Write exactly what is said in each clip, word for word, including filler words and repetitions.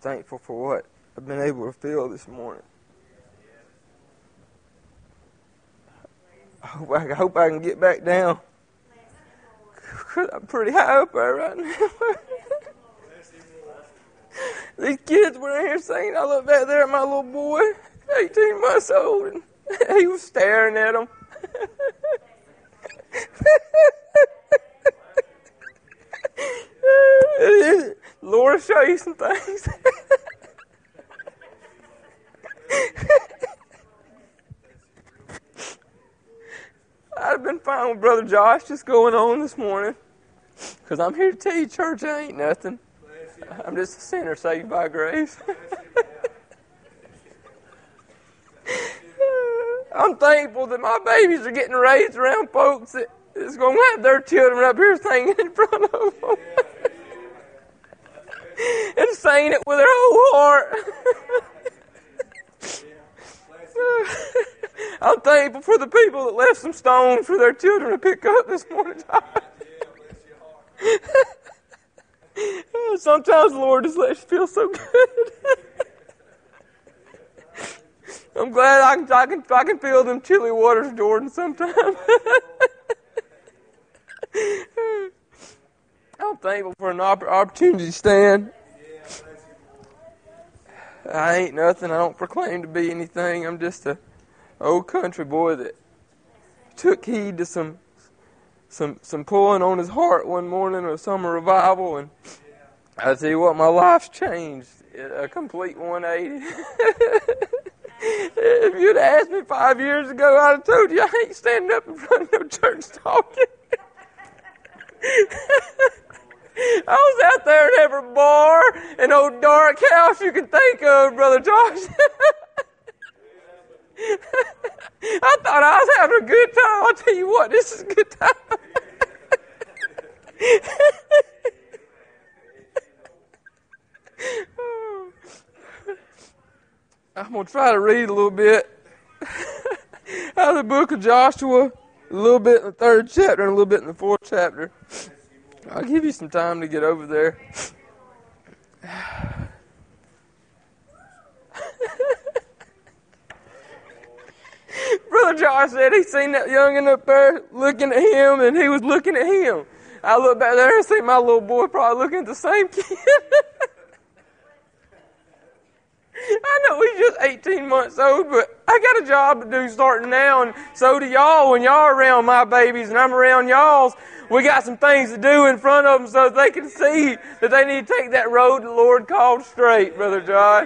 thankful for what I've been able to feel this morning. I hope I, I hope I can get back down. Cause I'm pretty high up there right now. These kids were in here singing. I looked back there at my little boy, eighteen months old, and he was staring at them. Lord will show you some things. I'd have been fine with Brother Josh just going on this morning, because I'm here to tell you, church, I ain't nothing. I'm just a sinner saved by grace. I'm thankful that my babies are getting raised around folks that is going to have their children up here singing in front of them. And saying it with their whole heart. I'm thankful for the people that left some stones for their children to pick up this morning. Sometimes the Lord just lets you feel so good. I'm glad I can, I can, I can feel them chilly waters, Jordan, sometimes. I'm thankful for an opportunity to stand. I ain't nothing. I don't proclaim to be anything. I'm just a old country boy that took heed to some some some pulling on his heart one morning of summer revival, and I tell you what, my life's changed. A complete one eighty. If you'd asked me five years ago, I'd have told you I ain't standing up in front of no church talking. I was out there in every bar and old dark house you can think of, Brother Josh. I thought I was having a good time. I'll tell you what, this is a good time. I'm going to try to read a little bit out of the book of Joshua, a little bit in the third chapter and a little bit in the fourth chapter. I'll give you some time to get over there. Brother Josh said he seen that youngin' up there looking at him, and he was looking at him. I looked back there and see my little boy probably looking at the same kid. I know he's just eighteen months old, but I got a job to do starting now, and so do y'all. When y'all are around my babies and I'm around y'all's, we got some things to do in front of them so that they can see that they need to take that road the Lord called straight, Brother Josh.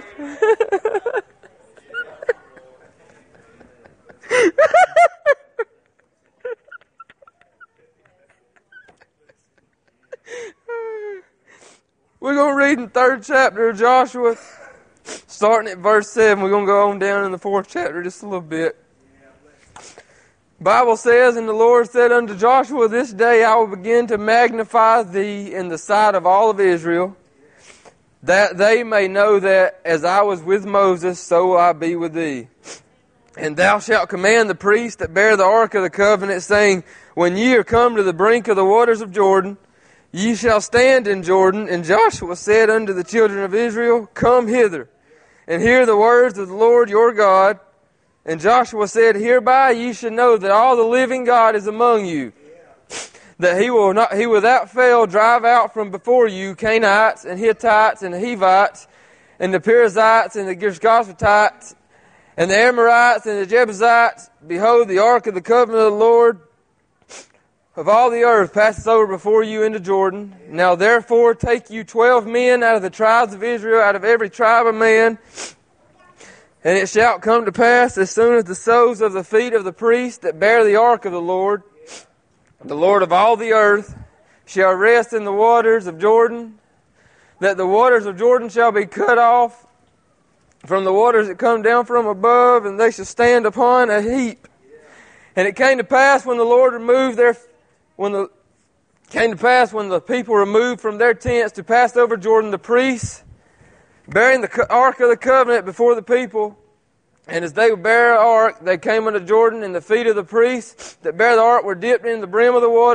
We're going to read in the third chapter of Joshua, starting at verse seven. We're going to go on down in the fourth chapter just a little bit. Bible says, "And the Lord said unto Joshua, This day I will begin to magnify thee in the sight of all of Israel, that they may know that as I was with Moses, so will I be with thee. And thou shalt command the priests that bear the ark of the covenant, saying, When ye are come to the brink of the waters of Jordan, ye shall stand in Jordan. And Joshua said unto the children of Israel, Come hither, and hear the words of the Lord your God. And Joshua said, Hereby ye shall know that all the living God is among you, that he will not, he without fail drive out from before you Canaanites and Hittites and the Hivites and the Perizzites and the Girgashites and the Amorites and the Jebusites. Behold, the ark of the covenant of the Lord of all the earth passes over before you into Jordan. Now therefore take you twelve men out of the tribes of Israel, out of every tribe of man. And it shall come to pass, as soon as the soles of the feet of the priests that bear the ark of the Lord, the Lord of all the earth, shall rest in the waters of Jordan, that the waters of Jordan shall be cut off from the waters that come down from above, and they shall stand upon a heap. And it came to pass when the Lord removed their, when the came to pass when the people removed from their tents to pass over Jordan, the priests, bearing the ark of the covenant before the people, and as they bare the ark, they came unto Jordan, and the feet of the priests that bare the ark were dipped in the brim of the water.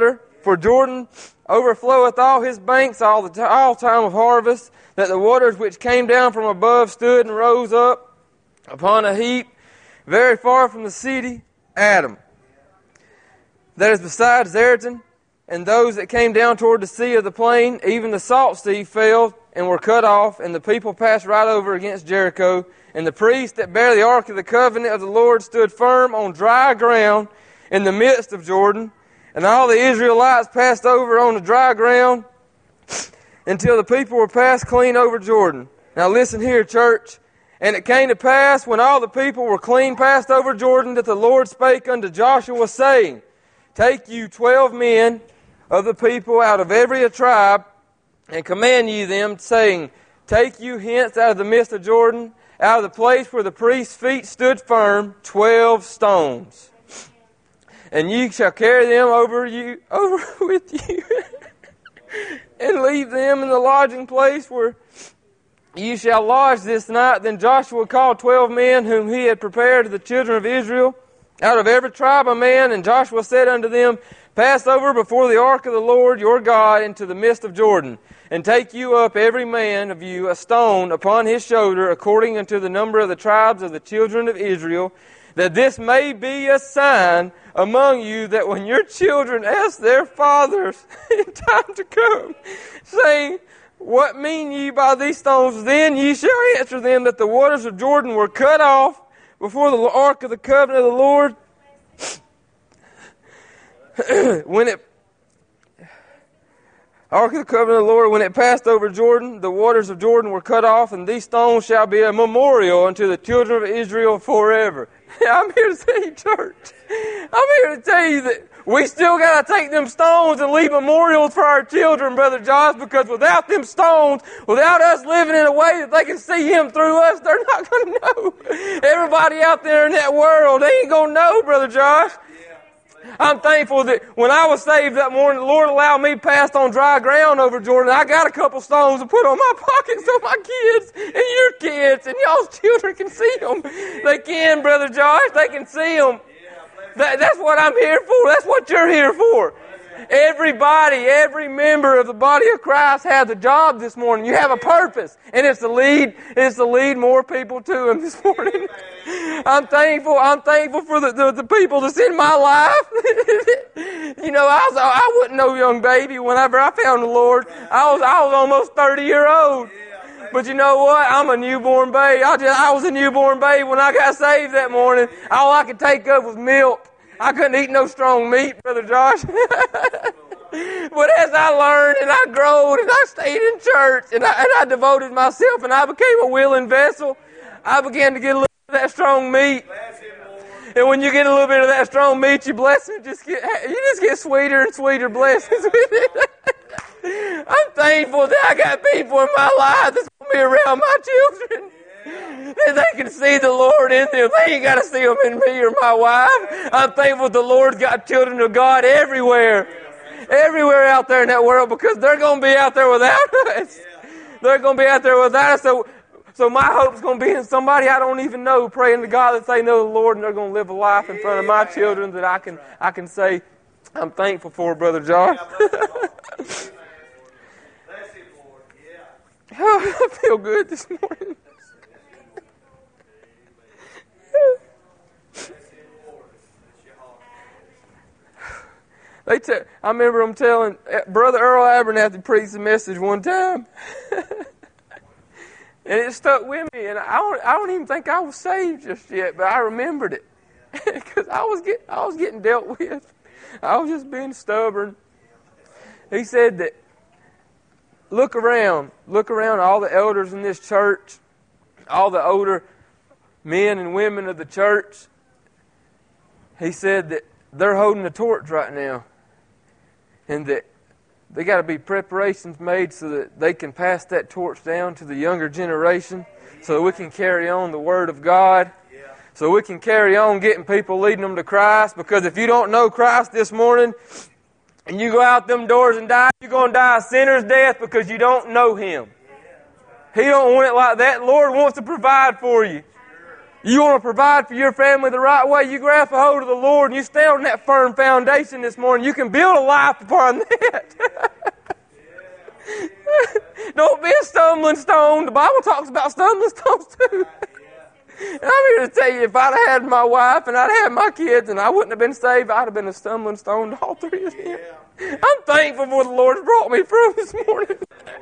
For Jordan overfloweth all his banks all the t- all time of harvest, that the waters which came down from above stood and rose up upon a heap, very far from the city, Adam. That is beside Zeratan, and those that came down toward the sea of the plain, even the salt sea fell and were cut off, and the people passed right over against Jericho. And the priests that bare the ark of the covenant of the Lord stood firm on dry ground in the midst of Jordan. And all the Israelites passed over on the dry ground until the people were passed clean over Jordan. Now listen here, church. And it came to pass, when all the people were clean passed over Jordan, that the Lord spake unto Joshua, saying, Take you twelve men of the people out of every tribe, and command ye them, saying, Take you hence out of the midst of Jordan, out of the place where the priest's feet stood firm, twelve stones. And ye shall carry them over you over with you, and leave them in the lodging place where you shall lodge this night. Then Joshua called twelve men whom he had prepared of the children of Israel, out of every tribe a man. And Joshua said unto them, Pass over before the ark of the Lord your God into the midst of Jordan, and take you up every man of you a stone upon his shoulder, according unto the number of the tribes of the children of Israel, that this may be a sign among you, that when your children ask their fathers in time to come, saying, What mean ye by these stones? Then ye shall answer them that the waters of Jordan were cut off before the ark of the covenant of the Lord. when it Ark of the covenant of the Lord, when it passed over Jordan, the waters of Jordan were cut off, and these stones shall be a memorial unto the children of Israel forever. I'm here to tell you, church. I'm here to tell you that we still got to take them stones and leave memorials for our children, Brother Josh, because without them stones, without us living in a way that they can see Him through us, they're not going to know. Everybody out there in that world, they ain't going to know, Brother Josh. I'm thankful that when I was saved that morning, the Lord allowed me to pass on dry ground over Jordan. I got a couple stones to put on my pocket so my kids and your kids and y'all's children can see them. They can, Brother Josh. They can see them. That, that's what I'm here for. That's what you're here for. Everybody, every member of the body of Christ has a job this morning. You have a purpose, and it's to lead. It's to lead more people to Him this morning. I'm thankful. I'm thankful for the, the, the people that's in my life. You know, I was I wasn't no young baby whenever I found the Lord. I was I was almost thirty year old. But you know what? I'm a newborn babe. I just I was a newborn babe when I got saved that morning. All I could take up was milk. I couldn't eat no strong meat, Brother Josh. But as I learned and I growed and I stayed in church and I, and I devoted myself and I became a willing vessel, I began to get a little bit of that strong meat. And when you get a little bit of that strong meat, your blessings just get you just get sweeter and sweeter blessings with it. I'm thankful that I got people in my life that's going to be around my children. That they can see the Lord in them. They ain't got to see Him in me or my wife. I'm thankful the Lord's got children of God everywhere. Everywhere out there in that world, because they're going to be out there without us. They're going to be out there without us. So, so my hope's going to be in somebody I don't even know praying to God that they know the Lord and they're going to live a life in front of my children that I can I can say I'm thankful for, Brother Josh. Oh, I feel good this morning. They t- I remember them telling Brother Earl Abernathy preached a message one time, and it stuck with me. And I don't, I don't even think I was saved just yet, but I remembered it because I was get, I was getting dealt with. I was just being stubborn. He said that look around, look around all the elders in this church, all the older men and women of the church. He said that they're holding the torch right now. And that they got to be preparations made so that they can pass that torch down to the younger generation, so that we can carry on the Word of God, so we can carry on getting people, leading them to Christ. Because if you don't know Christ this morning, and you go out them doors and die, you're going to die a sinner's death because you don't know Him. He don't want it like that. The Lord wants to provide for you. You want to provide for your family the right way, you grasp a hold of the Lord and you stand on that firm foundation this morning. You can build a life upon that. Don't be a stumbling stone. The Bible talks about stumbling stones too. And I'm here to tell you, if I'd have had my wife and I'd had my kids and I wouldn't have been saved, I'd have been a stumbling stone to all three of them. I'm thankful for what the Lord has brought me through this morning.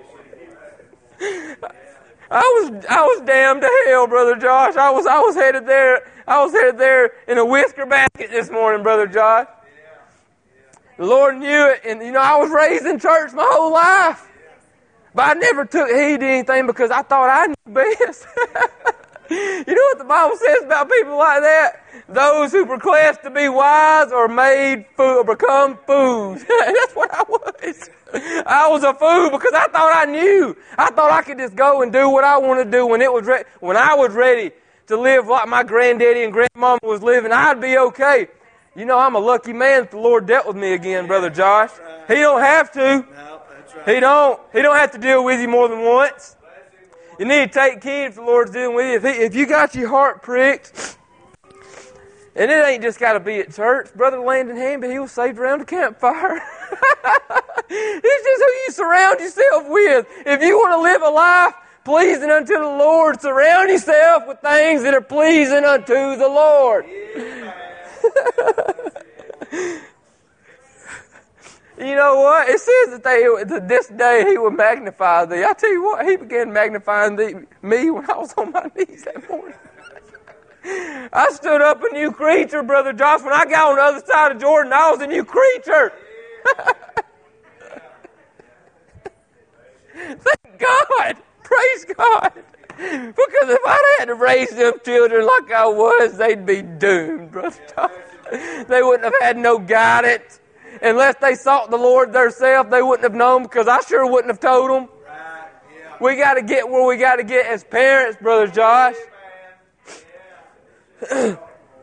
I was I was damned to hell, Brother Josh. I was I was headed there. I was headed there in a whisker basket this morning, Brother Josh. The Lord knew it, and you know I was raised in church my whole life, but I never took heed to anything because I thought I knew best. You know what the Bible says about people like that? Those who profess to be wise are made fool, or become fools. And that's what I was. I was a fool because I thought I knew. I thought I could just go and do what I want to do when it was re- when I was ready to live like my granddaddy and grandmama was living. I'd be okay. You know, I'm a lucky man that the Lord dealt with me again, Brother Josh. He don't have to. He don't. He don't have to deal with you more than once. You need to take heed if the Lord's dealing with you. If, he, if you got your heart pricked, and it ain't just got to be at church. Brother Landon Hamby, he was saved around the campfire. It's just who you surround yourself with. If you want to live a life pleasing unto the Lord, surround yourself with things that are pleasing unto the Lord. You know what? It says that they that this day He will magnify thee. I tell you what, He began magnifying thee, me when I was on my knees that morning. I stood up a new creature, Brother Josh. When I got on the other side of Jordan, I was a new creature. Thank God. Praise God. Because if I'd had to raise them children like I was, they'd be doomed, Brother Josh. They wouldn't have had no guidance. Unless they sought the Lord theirself, they wouldn't have known, because I sure wouldn't have told them. Right, yeah. We got to get where we got to get as parents, Brother Josh. A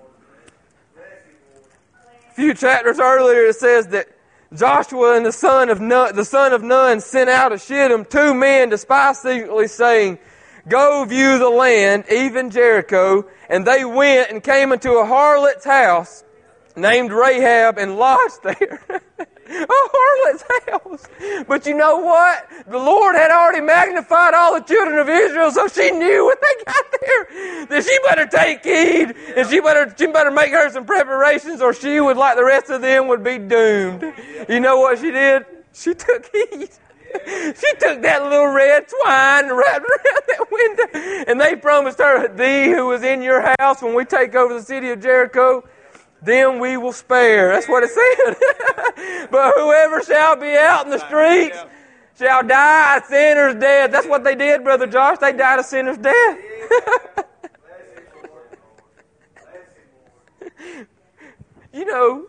few chapters earlier, it says that Joshua and the son of Nun, the son of Nun sent out of Shittim two men to spy secretly, saying, "Go view the land, even Jericho." And they went and came into a harlot's house named Rahab and lodged there. A harlot's house. But you know what? The Lord had already magnified all the children of Israel, so she knew when they got there that she better take heed, and she better she better make her some preparations, or she would, like the rest of them, would be doomed. You know what she did? She took heed. She took that little red twine and wrapped it around that window, and they promised her, "Thee who is in your house, when we take over the city of Jericho, them we will spare." That's what it said. "But whoever shall be out in the streets shall die a sinner's death." That's what they did, Brother Josh. They died a sinner's death. You know,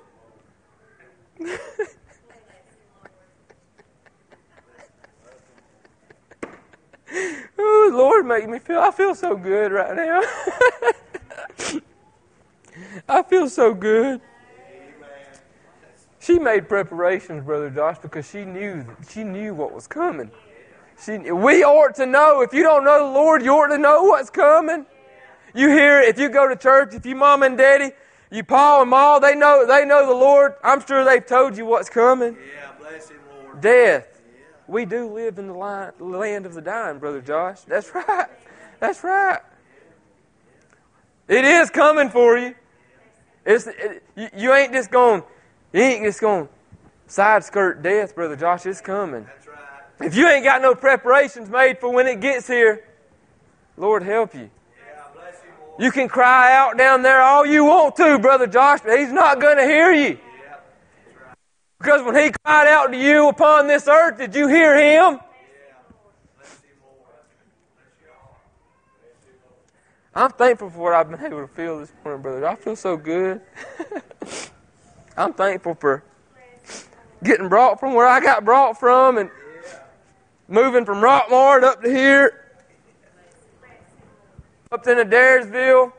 oh, Lord, make me feel, I feel so good right now. I feel so good. She made preparations, Brother Josh, because she knew she knew what was coming. She, we ought to know. If you don't know the Lord, you ought to know what's coming. You hear it. If you go to church, if you mom and daddy, you pa and ma, they know they know the Lord. I'm sure they've told you what's coming. Yeah, bless Him, Lord. Death. Yeah. We do live in the land of the dying, Brother Josh. That's right. That's right. It is coming for you. It's, it, you, you ain't just going, you ain't just going side skirt death, Brother Josh. It's coming. That's right. If you ain't got no preparations made for when it gets here, Lord help you. Yeah, bless you, Lord. You can cry out down there all you want to, Brother Josh, but He's not going to hear you. Yeah, that's right. Because when He cried out to you upon this earth, did you hear Him? Yeah, bless Him, Lord. Bless you all. Bless you, Lord. I'm thankful for what I've been able to feel this morning, brother. I feel so good. I'm thankful for getting brought from where I got brought from and moving from Rockmart up to here, up to Adairsville.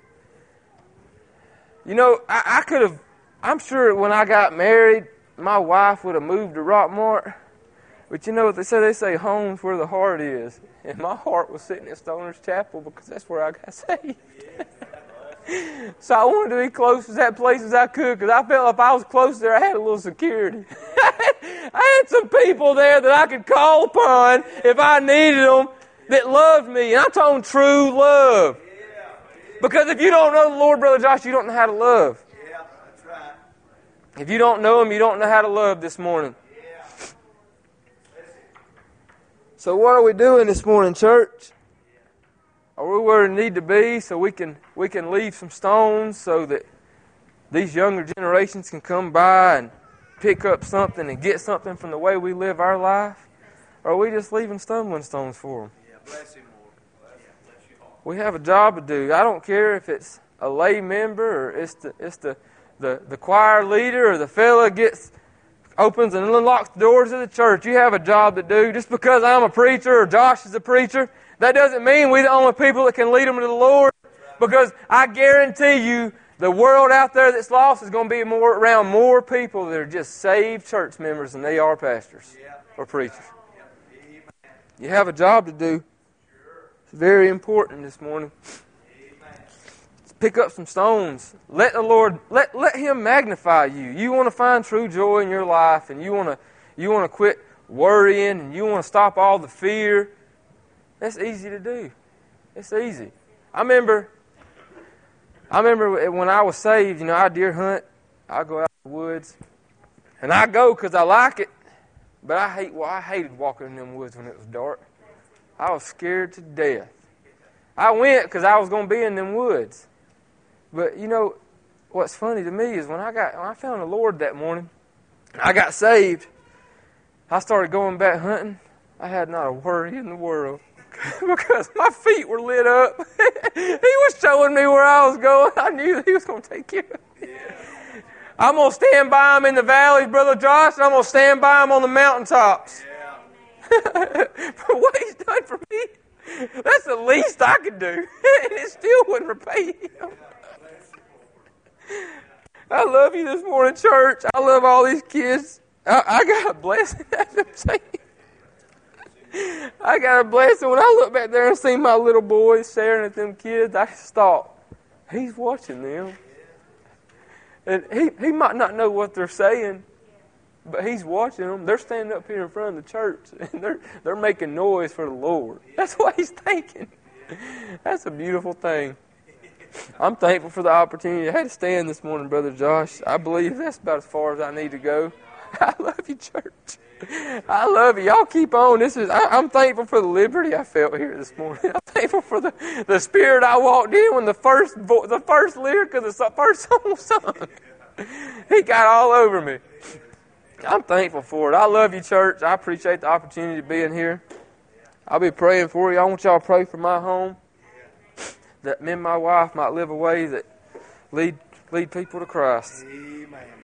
You know, I, I could have, I'm sure when I got married, my wife would have moved to Rockmart. But you know what they say? They say home's where the heart is. And my heart was sitting at Stoner's Chapel because that's where I got saved. So I wanted to be close to that place as I could, because I felt if I was close there, I had a little security. I had some people there that I could call upon if I needed them that loved me. And I told them true love. Because if you don't know the Lord, Brother Josh, you don't know how to love. Yeah, that's right. If you don't know Him, you don't know how to love this morning. Yeah. So what are we doing this morning, church? Are we where we need to be so we can we can leave some stones so that these younger generations can come by and pick up something and get something from the way we live our life? Or are we just leaving stumbling stones for them? Yeah, bless him, Lord. Bless him. Bless you all. We have a job to do. I don't care if it's a lay member or it's the it's the, the, the choir leader or the fella gets opens and unlocks the doors of the church. You have a job to do. Just because I'm a preacher or Josh is a preacher, that doesn't mean we're the only people that can lead them to the Lord. Because I guarantee you, the world out there that's lost is going to be more around more people that are just saved church members than they are pastors or preachers. You have a job to do. It's very important this morning. Pick up some stones. Let the Lord, let, let Him magnify you. You want to find true joy in your life, and you want to you want to quit worrying, and you want to stop all the fear. That's easy to do. It's easy. I remember, I remember when I was saved. You know, I deer hunt. I go out in the woods, and I go because I like it. But I hate. Well, I hated walking in them woods when it was dark. I was scared to death. I went because I was going to be in them woods. But you know, what's funny to me is when I got when I found the Lord that morning, I got saved. I started going back hunting. I had not a worry in the world because my feet were lit up. He was showing me where I was going. I knew that He was going to take care of me. I'm going to stand by Him in the valleys, Brother Josh, and I'm going to stand by Him on the mountaintops. For what He's done for me, that's the least I could do. And it still wouldn't repay Him. I love you this morning, church. I love all these kids. I, I got a blessing. That's what I'm saying. I got a blessing. When I look back there and see my little boys staring at them kids, I just thought, He's watching them. And he, he might not know what they're saying, but He's watching them. They're standing up here in front of the church, and they're they're making noise for the Lord. That's what He's thinking. That's a beautiful thing. I'm thankful for the opportunity. I had to stand this morning, Brother Josh. I believe that's about as far as I need to go. I love you, church. I love you. Y'all keep on. This is. I, I'm thankful for the liberty I felt here this morning. I'm thankful for the, the spirit I walked in when the first vo- the first lyric of the first song was sung. He got all over me. I'm thankful for it. I love you, church. I appreciate the opportunity of being here. I'll be praying for you. I want y'all to pray for my home, that me and my wife might live a way that lead lead people to Christ. Amen.